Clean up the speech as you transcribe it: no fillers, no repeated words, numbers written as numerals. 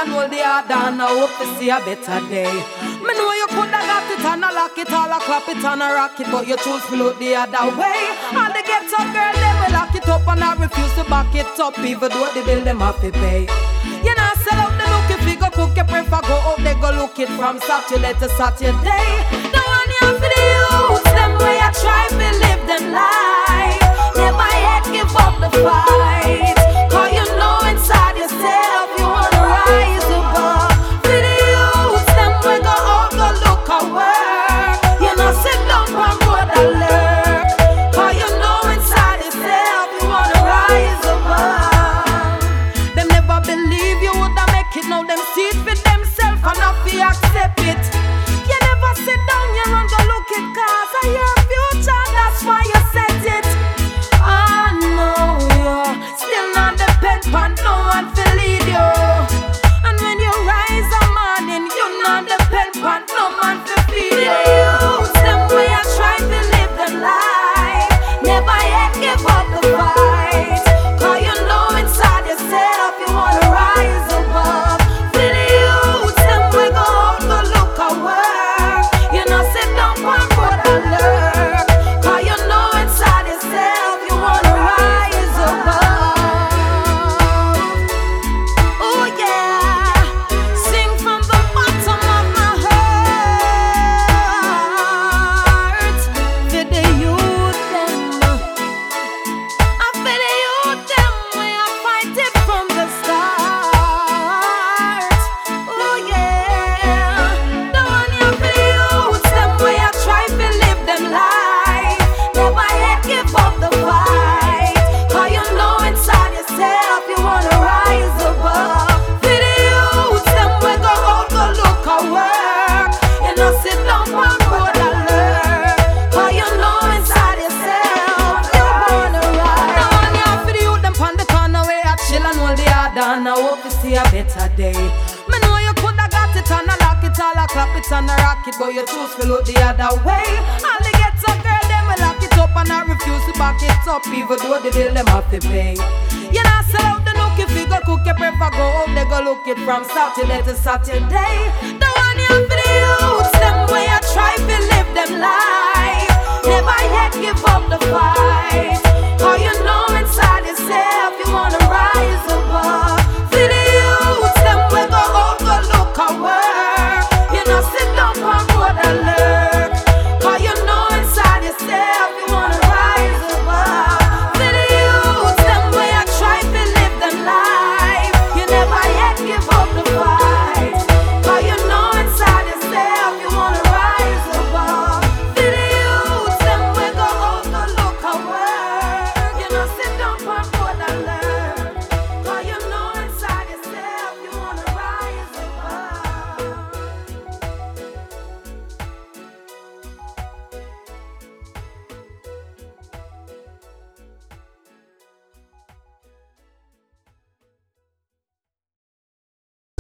and hold the hard and I hope to see a better day. Me know you coulda got it and a lock it, all a clap it and a rock it, but you choose to look the other way. All the get up girl, they will lock it up and I refuse to back it up, even though the bill them have to pay. You know, sell out the look if you go cook, you prefer go out, they go look it from Saturday to Saturday. The one you have for the youths, them way I try to live them life. Never yet give up the fight, cause you know inside yourself you wanna rise above. For the youths, them way go out, go look at work. You know, sit down on road and lurk, cause you know inside yourself you wanna rise above. Them never believe you woulda make it, now them see it for themselves and not fi accept it. You never sit down here and go look it, cause I your future, that's why you set it. I know you still not depend on no one to lead you. And when you rise a morning, you not depend on no man to feed you. Them way I try to live them life, never yet give up the fight, cause you know inside yourself you wanna rise above. For the youths, them way go out, go look at work. You know sit down one road and lurk, cause you know inside yourself you wanna rise above. Oh yeah, sing from the bottom of my heart. For the youth them, I feel the youth them way I fight it from the start. Oh yeah, the one you for the youth them way I try to live them life. Never yet give up the fight, cause you know inside yourself you wanna rise above. For the youth them way go out, go look at work. You know sit down one road and lurk, cause you know inside yourself you wanna rise. The one you for the youth them pon the corner way I chill and hold the hard and I hope to see a better day. Me know you coulda got it and a lock it, all a clap it and a rock it, but you choose to look the other way. All the get up girl, them will lock it up and I refuse to back it up, even though the bill them have to pay. You know, sell out the look if you go cook, you prefer go out, they go look it from Saturday to Saturday. The one you for the youths, them way I try to live them life, never yet give up the fight, cause you know inside yourself you wanna